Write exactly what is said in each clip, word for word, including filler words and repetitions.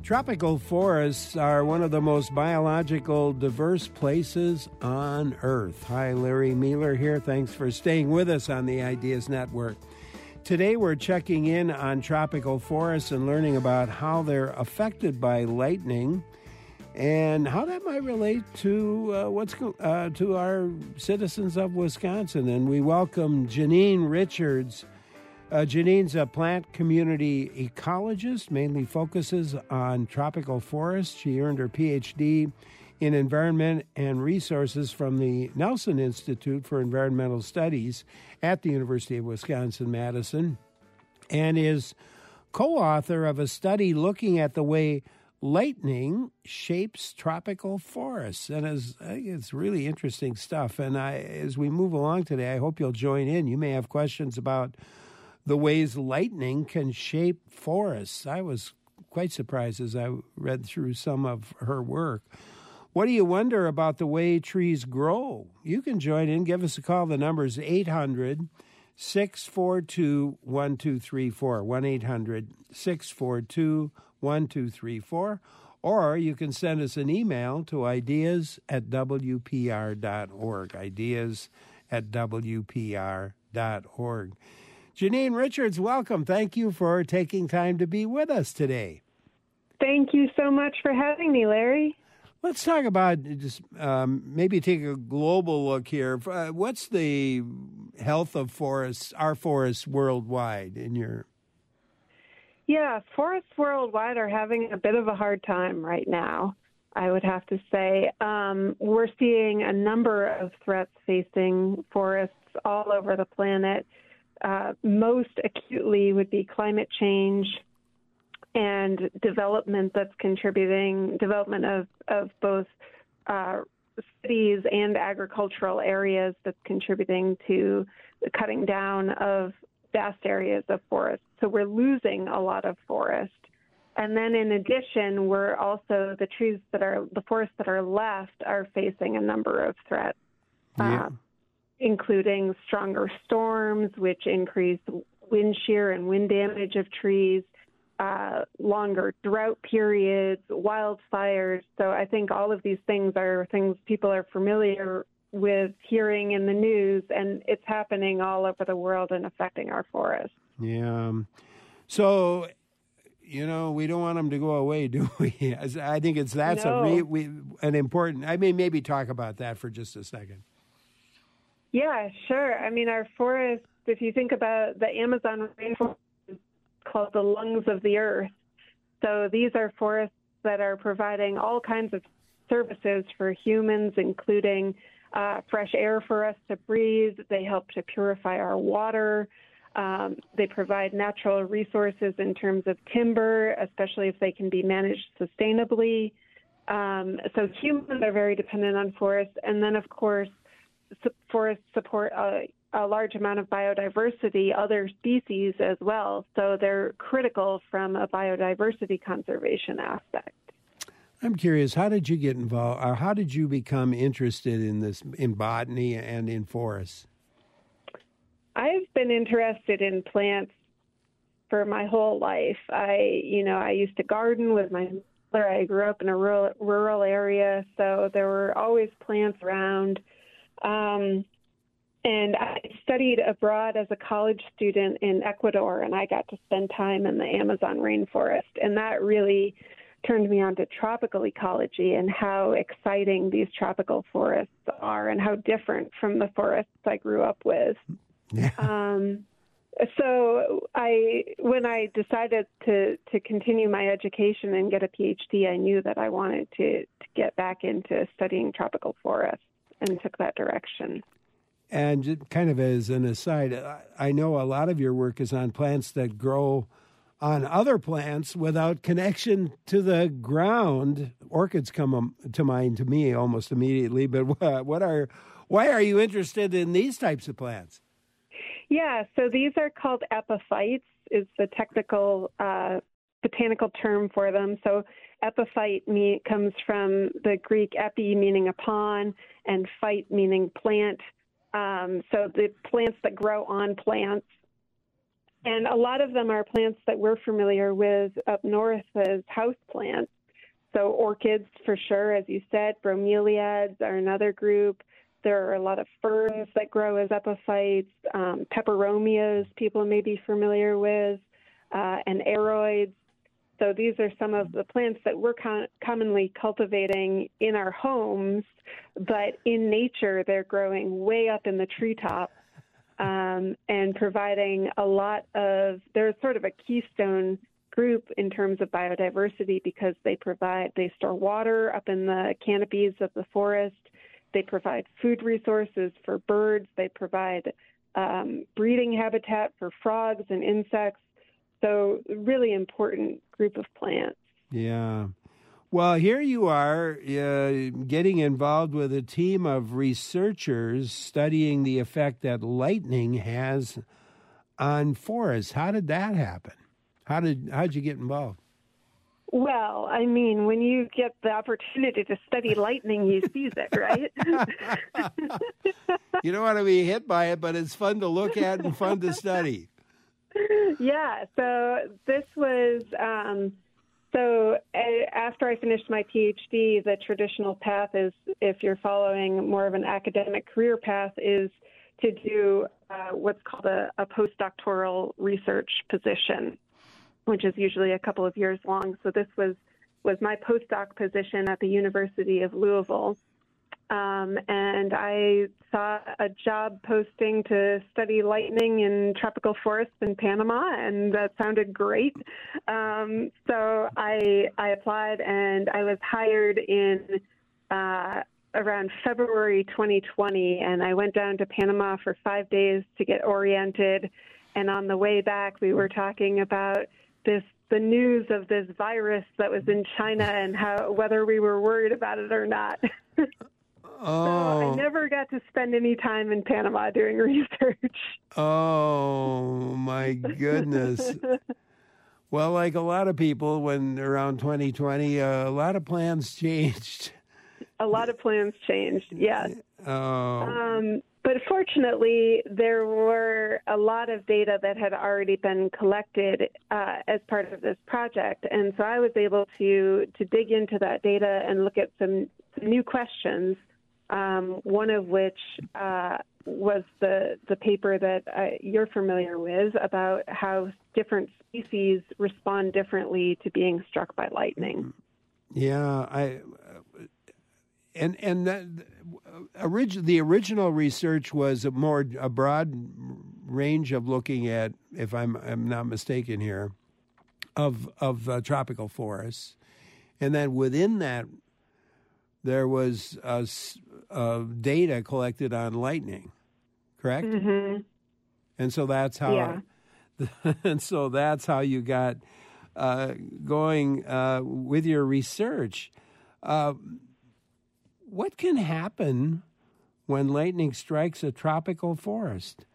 Tropical forests are one of the most biological diverse places on Earth. Hi, Larry Mealer here. Thanks for staying with us on the Ideas Network. Today we're checking in on tropical forests and learning about how they're affected by lightning and how that might relate to uh, what's uh, to our citizens of Wisconsin. And we welcome Janine Richards. Uh, Janine's a plant community ecologist, mainly focuses on tropical forests. She earned her P H D in Environment and Resources from the Nelson Institute for Environmental Studies at the University of Wisconsin-Madison, and is co-author of a study looking at the way lightning shapes tropical forests. And as, I think it's really interesting stuff. And I, as we move along today, I hope you'll join in. You may have questions about the ways lightning can shape forests. I was quite surprised as I read through some of her work. What do you wonder about the way trees grow? You can join in. Give us a call. The number is eight hundred, six four two, one two three four, one eight hundred, six four two, one two three four. Or you can send us an email to ideas at w p r dot org, ideas at w p r dot org. Janine Richards, welcome. Thank you for taking time to be with us today. Thank you so much for having me, Larry. Let's talk about just um, maybe take a global look here. Uh, what's the health of forests, our forests worldwide in your... Yeah, forests worldwide are having a bit of a hard time right now, I would have to say. Um, we're seeing a number of threats facing forests all over the planet. Uh, most acutely would be climate change and development that's contributing, development of, of both uh, cities and agricultural areas that's contributing to the cutting down of vast areas of forest. So we're losing a lot of forest. And then in addition, we're also, the trees that are, the forests that are left are facing a number of threats. Yeah. Uh, including stronger storms, which increase wind shear and wind damage of trees, uh, longer drought periods, wildfires. So I think all of these things are things people are familiar with hearing in the news, and it's happening all over the world and affecting our forests. Yeah. So, you know, we don't want them to go away, do we? I think it's that's no. a re, we, an important, I mean, maybe talk about that for just a second. Yeah, sure. I mean, our forests, if you think about the Amazon rainforest, is called the lungs of the earth. So these are forests that are providing all kinds of services for humans, including uh, fresh air for us to breathe. They help to purify our water. Um, they provide natural resources in terms of timber, especially if they can be managed sustainably. Um, so humans are very dependent on forests. And then, of course, forests support a, a large amount of biodiversity, other species as well. So they're critical from a biodiversity conservation aspect. I'm curious, how did you get involved, or how did you become interested in this, in botany and in forests? I've been interested in plants for my whole life. I, you know, I used to garden with my mother. I grew up in a rural, rural area, so there were always plants around. Um, and I studied abroad as a college student in Ecuador, and I got to spend time in the Amazon rainforest. And that really turned me on to tropical ecology and how exciting these tropical forests are and how different from the forests I grew up with. Yeah. Um, so I, when I decided to, to continue my education and get a P H D, I knew that I wanted to, to get back into studying tropical forests, and took that direction. And just kind of as an aside, I know a lot of your work is on plants that grow on other plants without connection to the ground. Orchids come to mind to me almost immediately, but what are, why are you interested in these types of plants? Yeah, so these are called epiphytes, is the technical uh, botanical term for them. So epiphyte mean, comes from the Greek epi, meaning upon, and phyte, meaning plant. Um, so the plants that grow on plants. And a lot of them are plants that we're familiar with up north as house plants. So orchids, for sure, as you said, bromeliads are another group. There are a lot of ferns that grow as epiphytes, um, peperomias people may be familiar with, uh, and aroids. So these are some of the plants that we're con- commonly cultivating in our homes, but in nature they're growing way up in the treetop um, and providing a lot of, they're sort of a keystone group in terms of biodiversity because they provide, they store water up in the canopies of the forest. They provide food resources for birds. They provide um, breeding habitat for frogs and insects. So really important group of plants. Yeah. Well, here you are uh, getting involved with a team of researchers studying the effect that lightning has on forests. How did that happen? How did how'd you get involved? Well, I mean, when you get the opportunity to study lightning, you seize it, right? You don't want to be hit by it, but it's fun to look at and fun to study. Yeah, so this was, um, so after I finished my PhD, the traditional path is, if you're following more of an academic career path, is to do uh, what's called a, a postdoctoral research position, which is usually a couple of years long. So this was, was my postdoc position at the University of Louisville. Um, and I saw a job posting to study lightning in tropical forests in Panama, and that sounded great. Um, so I, I applied, and I was hired in uh, around February twenty twenty, and I went down to Panama for five days to get oriented. And on the way back, we were talking about this the news of this virus that was in China and how whether we were worried about it or not. Oh. So I never got to spend any time in Panama doing research. Oh, my goodness. Well, like a lot of people, when around twenty twenty, uh, a lot of plans changed. A lot of plans changed, yes. Oh. Um, but fortunately, there were a lot of data that had already been collected uh, as part of this project. And so I was able to, to dig into that data and look at some, some new questions. Um, one of which uh, was the the paper that uh, you're familiar with about how different species respond differently to being struck by lightning. Yeah, I and and that, orig- the original research was a more a broad range of looking at, if I'm I'm not mistaken here, of of uh, tropical forests, and then within that there was uh, uh, data collected on lightning, correct? Mm-hmm. And so that's how, yeah. and so that's how you got uh, going uh, with your research. Uh, what can happen when lightning strikes a tropical forest?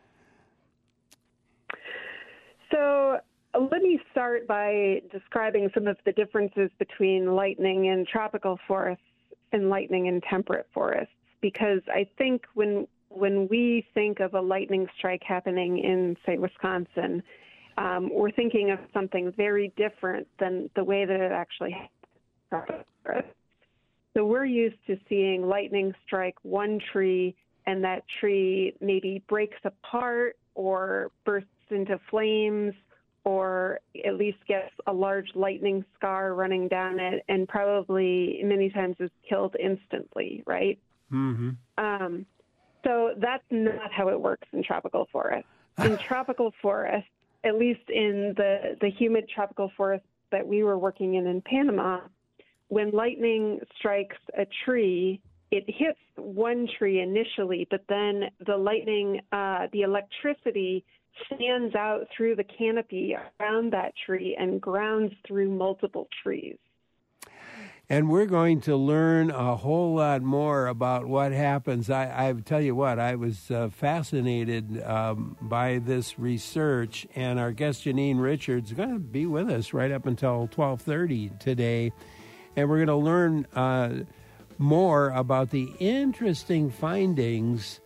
So let me start by describing some of the differences between lightning in tropical forests and lightning in temperate forests, because I think when when we think of a lightning strike happening in, say, Wisconsin, um, we're thinking of something very different than the way that it actually happens. So we're used to seeing lightning strike one tree, and that tree maybe breaks apart or bursts into flames, or at least gets a large lightning scar running down it, and probably many times is killed instantly, right? Mm-hmm. Um, so that's not how it works in tropical forests. In tropical forests, at least in the, the humid tropical forests that we were working in in Panama, when lightning strikes a tree, it hits one tree initially, but then the lightning, uh, the electricity stands out through the canopy around that tree and grounds through multiple trees. And we're going to learn a whole lot more about what happens. I, I tell you what, I was uh, fascinated um, by this research, and our guest Janine Richards is going to be with us right up until twelve thirty today, and we're going to learn uh, more about the interesting findings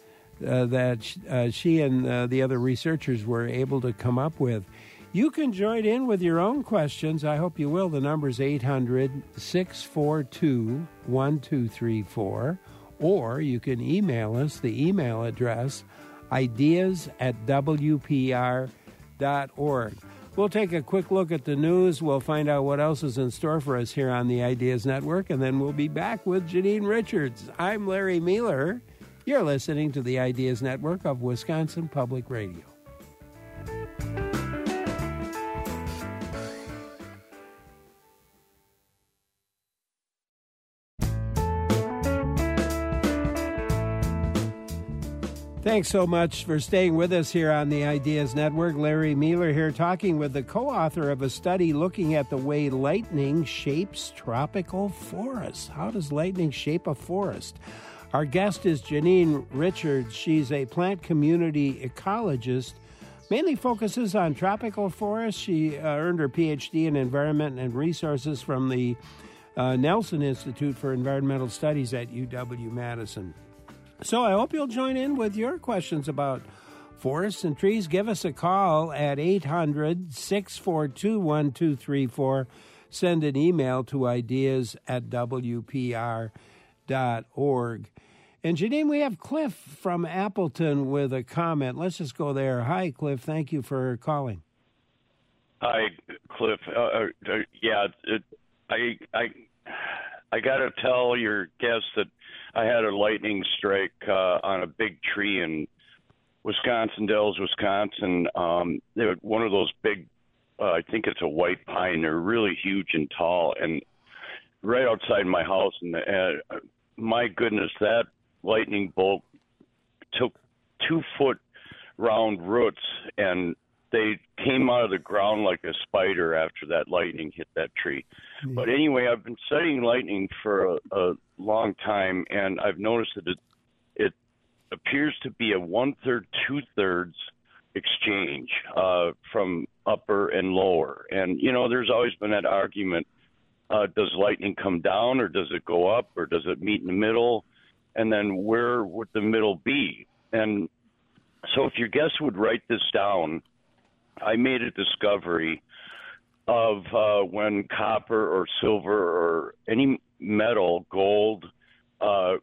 uh, that uh, she and uh, the other researchers were able to come up with. You can join in with your own questions. I hope you will. The number is eight hundred, six four two, one two three four, or you can email us. The email address, ideas at w p r dot org. We'll take a quick look at the news. We'll find out what else is in store for us here on the Ideas Network, and then we'll be back with Janine Richards. I'm Larry Mueller. You're listening to the Ideas Network of Wisconsin Public Radio. Thanks so much for staying with us here on the Ideas Network. Larry Mueller here talking with the co-author of a study looking at the way lightning shapes tropical forests. How does lightning shape a forest? Our guest is Janine Richards. She's a plant community ecologist, mainly focuses on tropical forests. She uh, earned her P H D in Environment and Resources from the uh, Nelson Institute for Environmental Studies at U W-Madison. So I hope you'll join in with your questions about forests and trees. Give us a call at eight hundred, six four two, one two three four. Send an email to ideas at w p r dot org. And Janine, we have Cliff from Appleton with a comment. Let's just go there. Hi, Cliff. Thank you for calling. Hi, Cliff. Uh, uh, yeah, it, I I I got to tell your guest that I had a lightning strike uh, on a big tree in Wisconsin Dells, Wisconsin. Um, they were one of those big, uh, I think it's a white pine. They're really huge and tall, and right outside my house. And uh, my goodness, that lightning bolt took two foot round roots, and they came out of the ground like a spider after that lightning hit that tree. Mm-hmm. But anyway, I've been studying lightning for a, a long time, and I've noticed that it, it appears to be a one-third, two-thirds exchange uh, from upper and lower. And, you know, there's always been that argument, uh, does lightning come down or does it go up or does it meet in the middle? And then where would the middle be? And so if your guest would write this down, I made a discovery of uh, when copper or silver or any metal, gold, uh,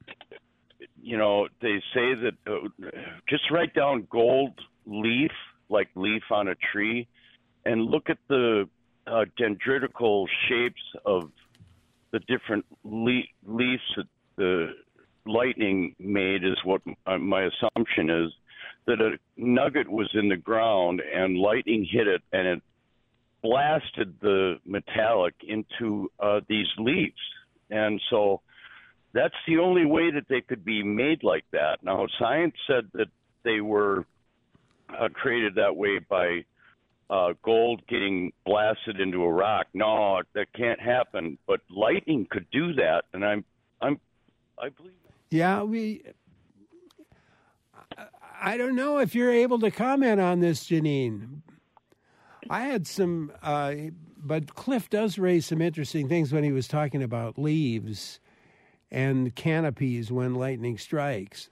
you know, they say that uh, just write down gold leaf, like leaf on a tree, and look at the uh, dendritical shapes of the different le- leaves that the lightning made is what my assumption is. That a nugget was in the ground and lightning hit it and it blasted the metallic into uh, these leaves. And so that's the only way that they could be made like that. Now, science said that they were uh, created that way by uh, gold getting blasted into a rock. No, that can't happen. But lightning could do that, and I'm, I'm, I believe that. Yeah, we... I don't know if you're able to comment on this, Janine. I had some, uh, but Cliff does raise some interesting things when he was talking about leaves and canopies when lightning strikes.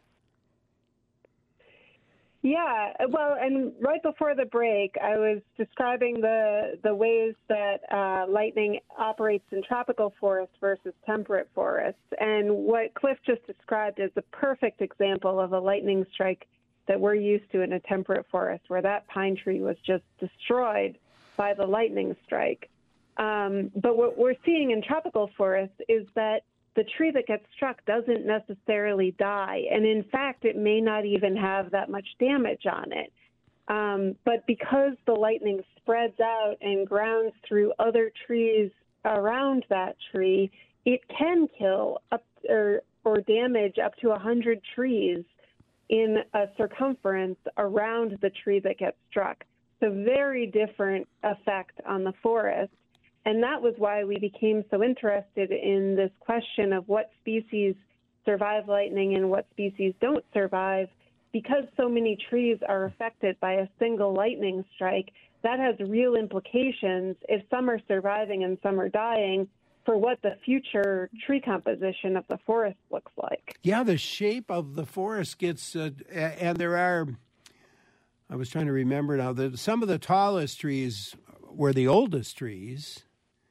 Yeah, well, and right before the break, I was describing the the ways that uh, lightning operates in tropical forests versus temperate forests. And what Cliff just described is the perfect example of a lightning strike that we're used to in a temperate forest, where that pine tree was just destroyed by the lightning strike. Um, but what we're seeing in tropical forests is that the tree that gets struck doesn't necessarily die. And in fact, it may not even have that much damage on it. Um, but because the lightning spreads out and grounds through other trees around that tree, it can kill up or, or damage up to one hundred trees in a circumference around the tree that gets struck. So very different effect on the forest. And that was why we became so interested in this question of what species survive lightning and what species don't survive. Because so many trees are affected by a single lightning strike, that has real implications. If some are surviving and some are dying, for what the future tree composition of the forest looks like. Yeah, the shape of the forest gets, uh, and there are, I was trying to remember now, that some of the tallest trees were the oldest trees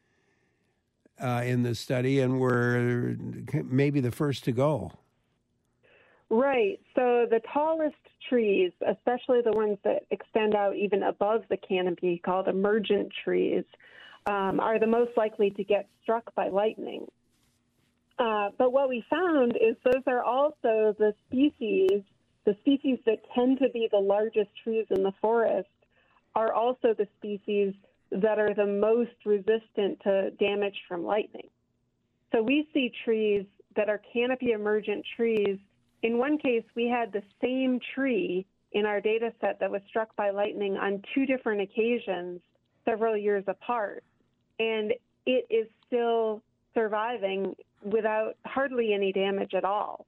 uh, in the study and were maybe the first to go. Right. So the tallest trees, especially the ones that extend out even above the canopy, called emergent trees, um, are the most likely to get struck by lightning. Uh, but what we found is those are also the species, the species that tend to be the largest trees in the forest are also the species that are the most resistant to damage from lightning. So we see trees that are canopy emergent trees. In one case, we had the same tree in our data set that was struck by lightning on two different occasions several years apart, and it is still surviving without hardly any damage at all.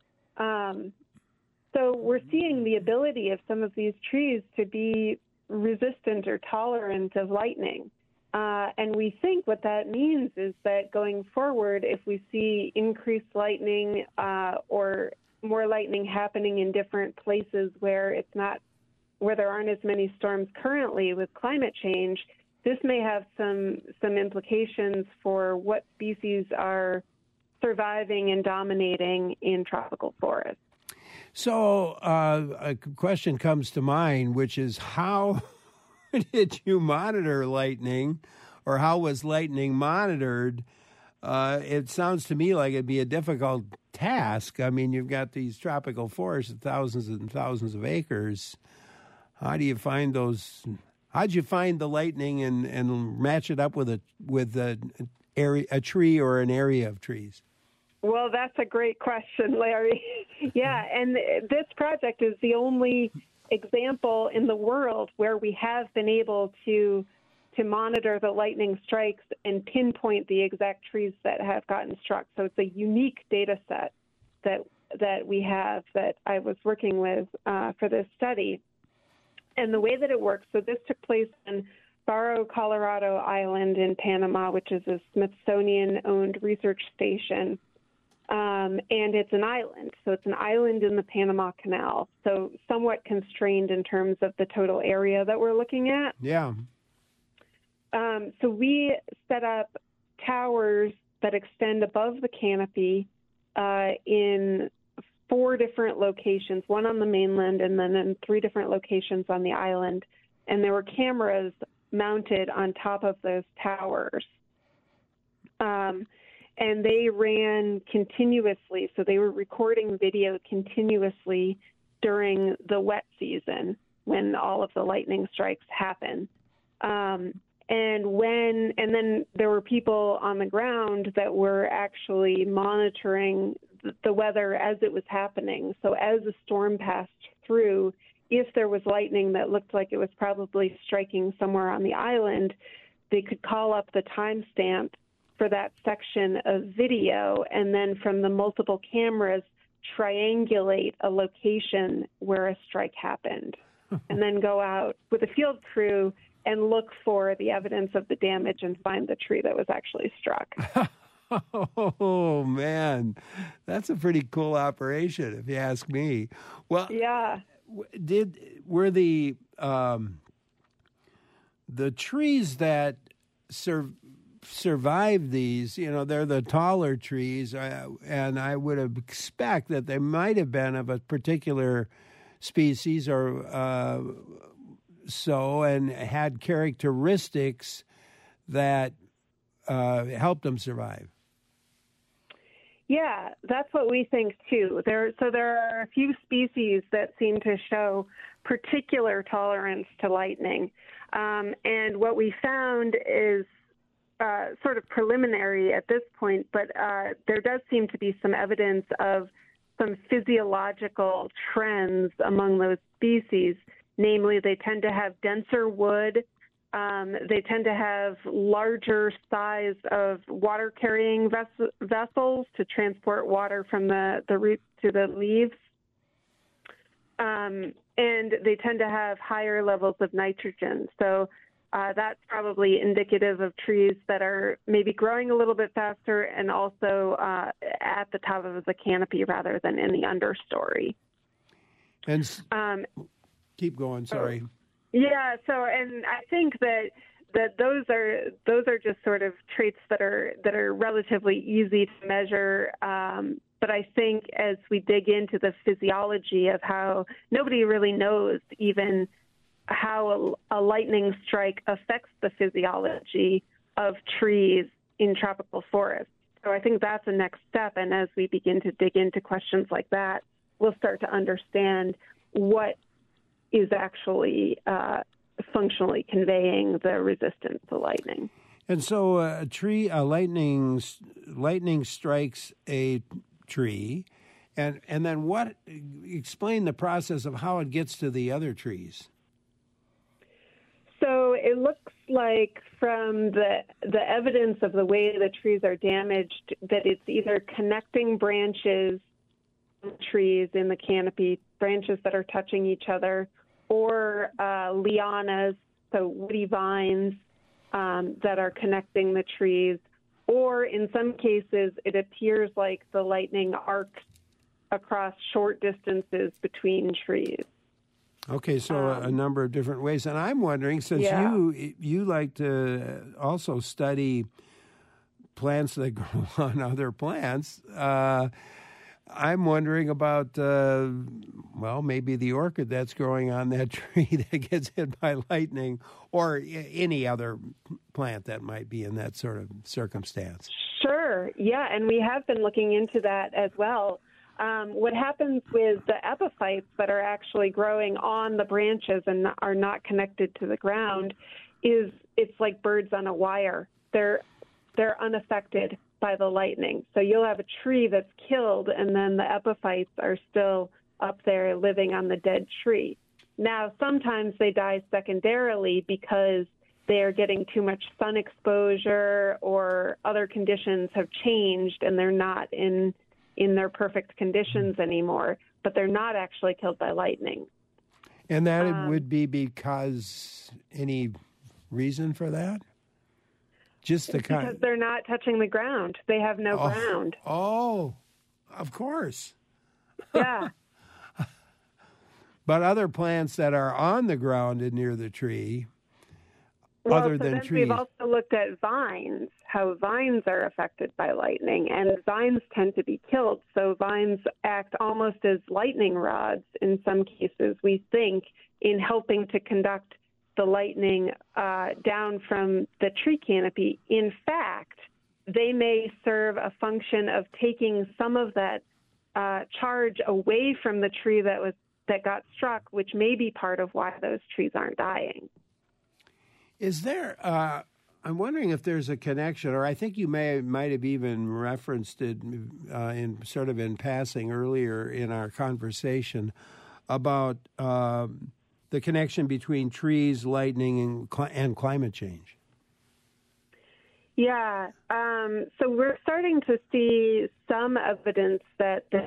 Um, so we're seeing the ability of some of these trees to be resistant or tolerant of lightning. Uh, and we think what that means is that going forward, if we see increased lightning uh, or more lightning happening in different places where it's not, where there aren't as many storms currently with climate change, this may have some some implications for what species are surviving and dominating in tropical forests. So uh, a question comes to mind, which is how did you monitor lightning, or how was lightning monitored? Uh, it sounds to me like it'd be a difficult task. I mean, you've got these tropical forests, thousands and thousands of acres. How do you find those? How'd you find the lightning and, and match it up with a with a area, a tree or an area of trees? Well, that's a great question, Larry. Yeah, and this project is the only example in the world where we have been able to to monitor the lightning strikes and pinpoint the exact trees that have gotten struck. So it's a unique data set that that we have that I was working with uh, for this study. And the way that it works, so this took place in Barro Colorado Island in Panama, which is a Smithsonian-owned research station. Um, and it's an island. So it's an island in the Panama Canal, so somewhat constrained in terms of the total area that we're looking at. Yeah. Um, so we set up towers that extend above the canopy uh, in four different locations, one on the mainland and then in three different locations on the island. And there were cameras mounted on top of those towers. Um, and they ran continuously. So they were recording video continuously during the wet season when all of the lightning strikes happen. Um, And when, and then there were people on the ground that were actually monitoring the weather as it was happening. So as the storm passed through, if there was lightning that looked like it was probably striking somewhere on the island, they could call up the timestamp for that section of video, and then from the multiple cameras, triangulate a location where a strike happened, and then go out with a field crew and look for the evidence of the damage and find the tree that was actually struck. Oh, man. That's a pretty cool operation, if you ask me. Well, yeah. Did were the um, the trees that sur- survive these, you know, they're the taller trees, uh, and I would expect that they might have been of a particular species or uh so, and had characteristics that uh, helped them survive. Yeah, that's what we think too. There, so there are a few species that seem to show particular tolerance to lightning, um, and what we found is uh, sort of preliminary at this point, but uh, there does seem to be some evidence of some physiological trends among those species. Namely, they tend to have denser wood. Um, they tend to have larger size of water-carrying ves- vessels to transport water from the, the root to the leaves. Um, and they tend to have higher levels of nitrogen. So uh, that's probably indicative of trees that are maybe growing a little bit faster and also uh, at the top of the canopy rather than in the understory. And um, keep going. Sorry. Oh, yeah. So, and I think that that those are those are just sort of traits that are that are relatively easy to measure. Um, but I think as we dig into the physiology of how nobody really knows even how a, a lightning strike affects the physiology of trees in tropical forests. So I think that's a next step. And as we begin to dig into questions like that, we'll start to understand what is actually uh, functionally conveying the resistance to lightning. And so uh, a tree, a lightning, lightning strikes a tree, and and then what? Explain the process of how it gets to the other trees. So it looks like from the the evidence of the way the trees are damaged that it's either connecting branches, trees in the canopy, branches that are touching each other, or uh, lianas, so woody vines um, that are connecting the trees, or in some cases it appears like the lightning arcs across short distances between trees. Okay, so um, a number of different ways. And I'm wondering, since yeah. you you like to also study plants that grow on other plants, uh, I'm wondering about, uh, well, maybe the orchid that's growing on that tree that gets hit by lightning, or any other plant that might be in that sort of circumstance. Sure, yeah, and we have been looking into that as well. Um, what happens with the epiphytes that are actually growing on the branches and are not connected to the ground is it's like birds on a wire. They're they're unaffected by the lightning. So you'll have a tree that's killed, and then the epiphytes are still up there living on the dead tree. Now, sometimes they die secondarily because they are getting too much sun exposure or other conditions have changed and they're not in in their perfect conditions anymore, but they're not actually killed by lightning. And that um, would be because any reason for that? Just the kind because they're not touching the ground. They have no oh, ground. Oh, of course. Yeah. But other plants that are on the ground and near the tree, well, other so than then trees. We've also looked at vines, how vines are affected by lightning, and vines tend to be killed. So vines act almost as lightning rods in some cases, we think, in helping to conduct the lightning uh, down from the tree canopy. In fact, they may serve a function of taking some of that uh, charge away from the tree that was that got struck, which may be part of why those trees aren't dying. Is there, uh, I'm wondering if there's a connection, or I think you may might have even referenced it uh, in sort of in passing earlier in our conversation about um, the connection between trees, lightning, and, cl- and climate change. Yeah, um, so we're starting to see some evidence that the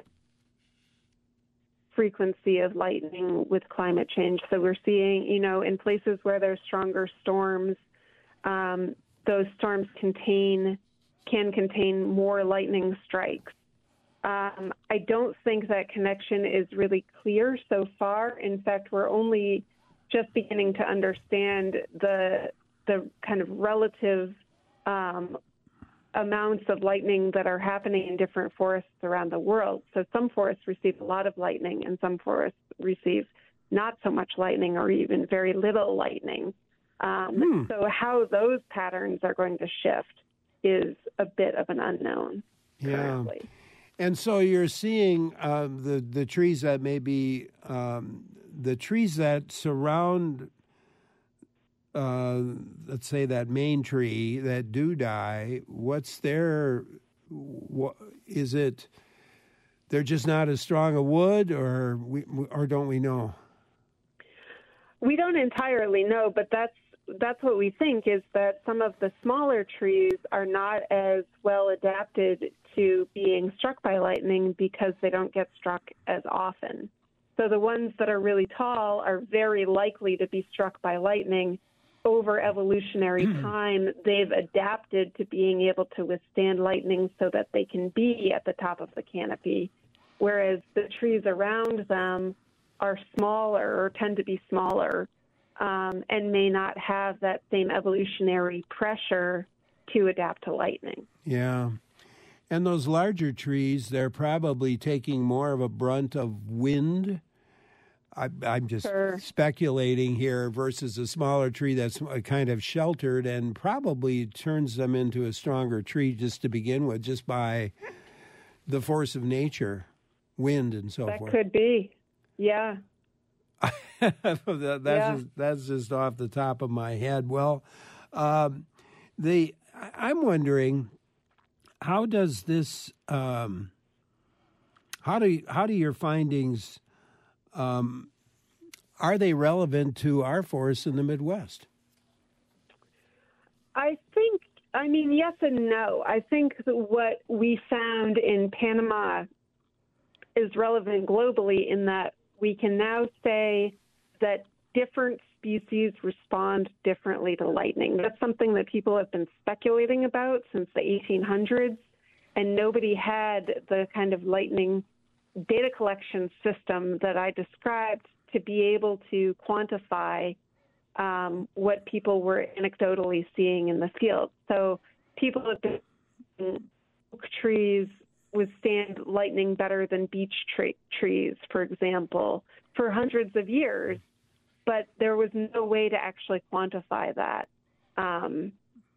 frequency of lightning with climate change. So we're seeing, you know, in places where there's stronger storms, um, those storms contain can contain more lightning strikes. Um, I don't think that connection is really clear so far. In fact, we're only just beginning to understand the the kind of relative um, amounts of lightning that are happening in different forests around the world. So some forests receive a lot of lightning and some forests receive not so much lightning or even very little lightning. Um, hmm. So how those patterns are going to shift is a bit of an unknown currently. Yeah. And so you're seeing uh, the, the trees that may be, um, the trees that surround Uh, let's say that main tree that do die, what's their, what, is it, they're just not as strong a wood, or we, or don't we know? We don't entirely know, but that's that's what we think, is that some of the smaller trees are not as well adapted to being struck by lightning because they don't get struck as often. So the ones that are really tall are very likely to be struck by lightning, over evolutionary time, they've adapted to being able to withstand lightning so that they can be at the top of the canopy, whereas the trees around them are smaller or tend to be smaller um, and may not have that same evolutionary pressure to adapt to lightning. Yeah. And those larger trees, they're probably taking more of a brunt of wind. I, I'm just sure. speculating here versus a smaller tree that's kind of sheltered and probably turns them into a stronger tree just to begin with, just by the force of nature, wind and so that forth. That could be, yeah. that, that's, yeah. Just, that's just off the top of my head. Well, um, the I'm wondering, how does this, um, how do how do your findings, um, are they relevant to our forests in the Midwest? I think, I mean, yes and no. I think that what we found in Panama is relevant globally in that we can now say that different species respond differently to lightning. That's something that people have been speculating about since the eighteen hundreds, and nobody had the kind of lightning data collection system that I described to be able to quantify um, what people were anecdotally seeing in the field. So people have been oak trees withstand lightning better than beech tre- trees, for example, for hundreds of years, but there was no way to actually quantify that um,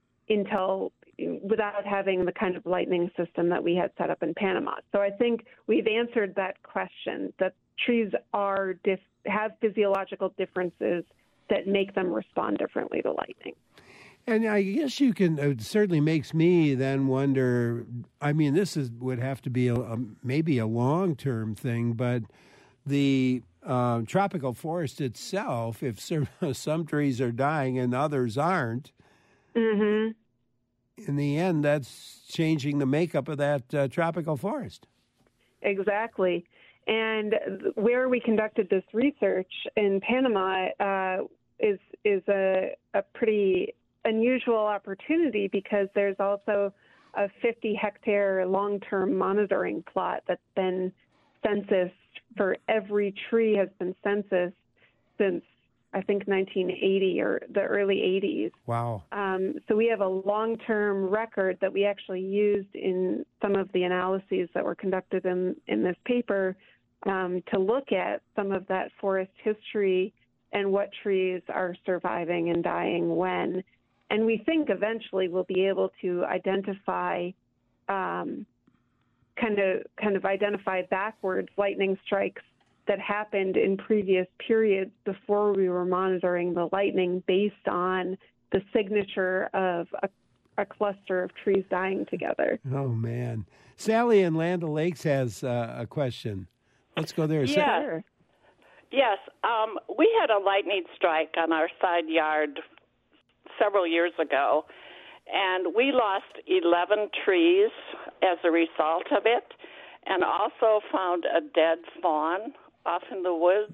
until without having the kind of lightning system that we had set up in Panama. So I think we've answered that question, that trees are dif- have physiological differences that make them respond differently to lightning. And I guess you can, it certainly makes me then wonder, I mean, this is would have to be a, a, maybe a long-term thing, but the uh, tropical forest itself, if some, some trees are dying and others aren't, mm-hmm. in the end, that's changing the makeup of that uh, tropical forest. Exactly. And where we conducted this research in Panama uh, is is a, a pretty unusual opportunity because there's also a fifty hectare long-term monitoring plot that's been censused for every tree has been censused since I think nineteen eighty or the early eighties. Wow. Um, so we have a long-term record that we actually used in some of the analyses that were conducted in, in this paper um, to look at some of that forest history and what trees are surviving and dying when. And we think eventually we'll be able to identify, um, kind of kind of identify backwards lightning strikes that happened in previous periods before we were monitoring the lightning based on the signature of a, a cluster of trees dying together. Oh, man. Sally in Land O'Lakes has uh, a question. Let's go there. Yeah. Sure. Yes. Um, we had a lightning strike on our side yard several years ago, and we lost eleven trees as a result of it, and also found a dead fawn off in the woods,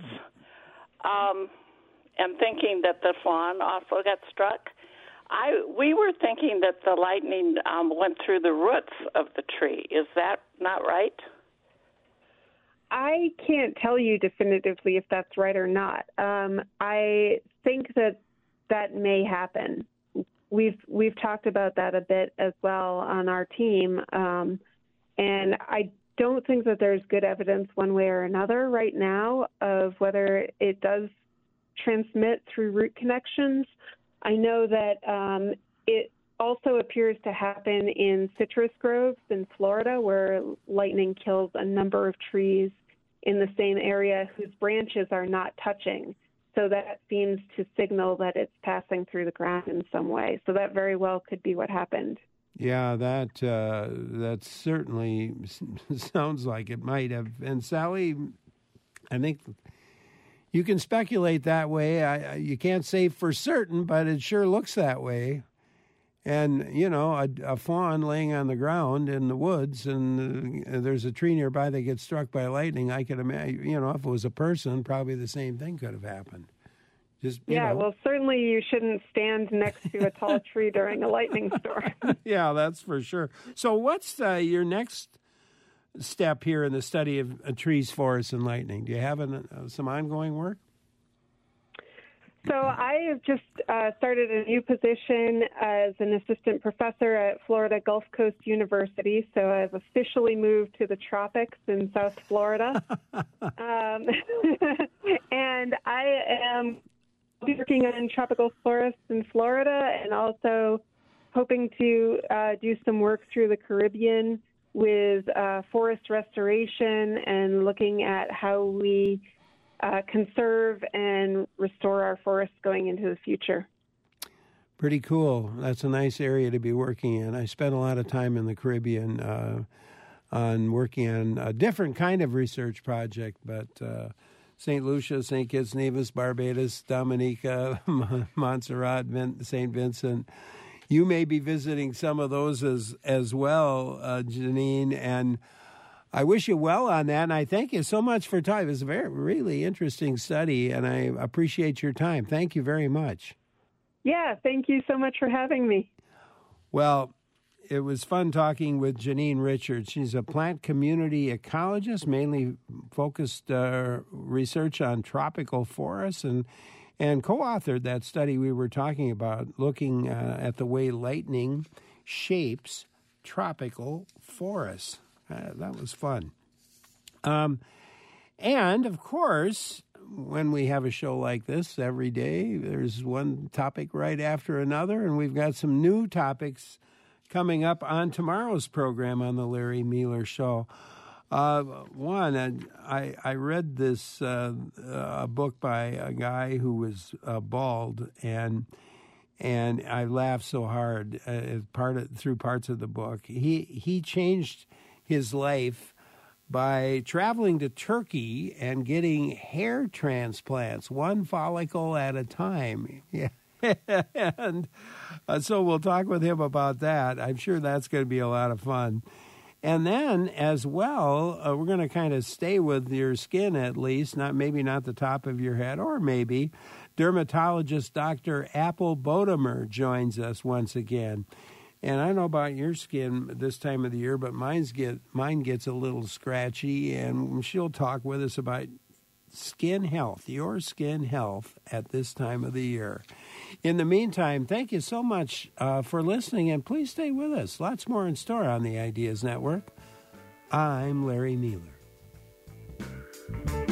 um, and thinking that the fawn also got struck. I we were thinking that the lightning um, went through the roots of the tree. Is that not right? I can't tell you definitively if that's right or not. Um, I think that that may happen. We've we've talked about that a bit as well on our team, um, and I don't think that there's good evidence one way or another right now of whether it does transmit through root connections. I know that um, it also appears to happen in citrus groves in Florida, where lightning kills a number of trees in the same area whose branches are not touching. So that seems to signal that it's passing through the ground in some way. So that very well could be what happened. Yeah, that uh, that certainly sounds like it might have. And Sally, I think you can speculate that way. I, you can't say for certain, but it sure looks that way. And, you know, a, a fawn laying on the ground in the woods and uh, there's a tree nearby that gets struck by lightning, I could imagine, you know, if it was a person, probably the same thing could have happened. Just, you yeah, know. well, certainly you shouldn't stand next to a tall tree during a lightning storm. Yeah, that's for sure. So what's uh, your next step here in the study of uh, trees, forests, and lightning? Do you have an, uh, some ongoing work? So I have just uh, started a new position as an assistant professor at Florida Gulf Coast University. So I've officially moved to the tropics in South Florida. um, and I am working on tropical forests in Florida and also hoping to uh, do some work through the Caribbean with uh, forest restoration and looking at how we Uh, conserve and restore our forests going into the future. Pretty cool. That's a nice area to be working in. I spent a lot of time in the Caribbean uh, on working on a different kind of research project, but uh, Saint Lucia, Saint Kitts, Nevis, Barbados, Dominica, Montserrat, Saint Vincent. You may be visiting some of those as, as well, uh, Janine, and I wish you well on that, and I thank you so much for time. It was a very, really interesting study, and I appreciate your time. Thank you very much. Yeah, thank you so much for having me. Well, it was fun talking with Janine Richards. She's a plant community ecologist, mainly focused uh, research on tropical forests, and and co-authored that study we were talking about, looking uh, at the way lightning shapes tropical forests. Uh, that was fun. Um, and, of course, when we have a show like this every day, there's one topic right after another, and we've got some new topics coming up on tomorrow's program on the Larry Mealer Show. Uh, one, I, I read this uh, a book by a guy who was uh, bald, and and I laughed so hard uh, part of, through parts of the book. He he changed his life by traveling to Turkey and getting hair transplants, one follicle at a time. Yeah. and uh, so we'll talk with him about that. I'm sure that's going to be a lot of fun. And then, as well, uh, we're going to kind of stay with your skin at least, not maybe not the top of your head, or maybe dermatologist Doctor Apple Bodemer joins us once again. And I don't know about your skin this time of the year, but mine's get mine gets a little scratchy, and she'll talk with us about skin health, your skin health at this time of the year. In the meantime, thank you so much uh, for listening, and please stay with us. Lots more in store on the Ideas Network. I'm Larry Mealer.